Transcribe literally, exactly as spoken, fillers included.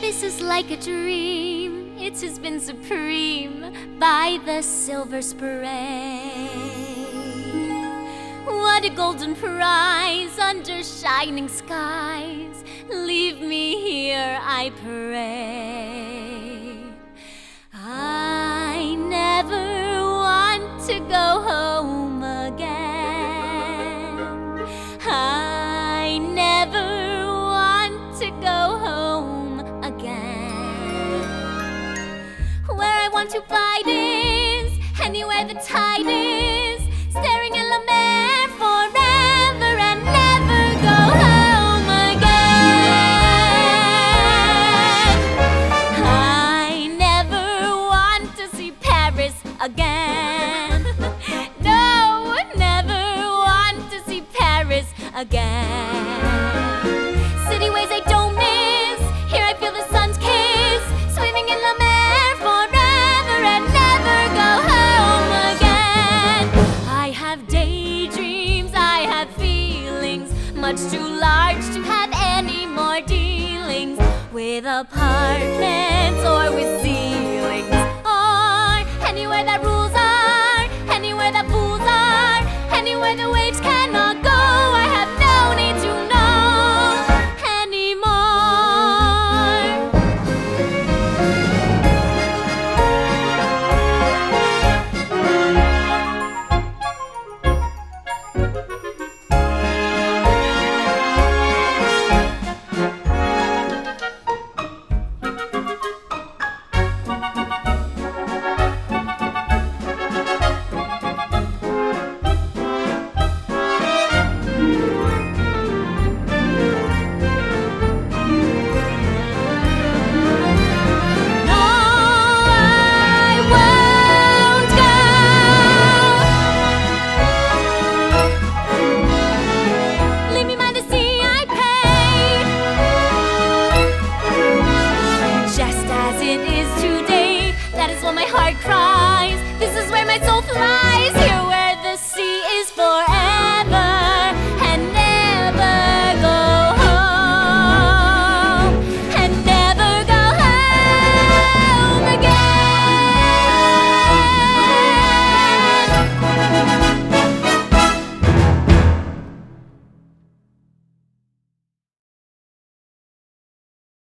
This is like a dream, it has been supreme by the silver spray. What a golden prize under shining skies. Leave me here, I pray. I never want to go home again. I never want to go home again. Where I want to bide is anywhere the tide is, staring at La Mer forever and never go home again. I never want to see Paris again. No, never want to see Paris again. City ways I don't miss, here I feel the sun's kiss, swimming in La Mer forever and never go home again. I have daydreams, I have feelings, much too large to have any more dealings with apartments or with ceilings, or anywhere that rules are, anywhere that fools are, anywhere the waves cannot go. I have no need to know anymore. My heart cries, this is where my soul flies.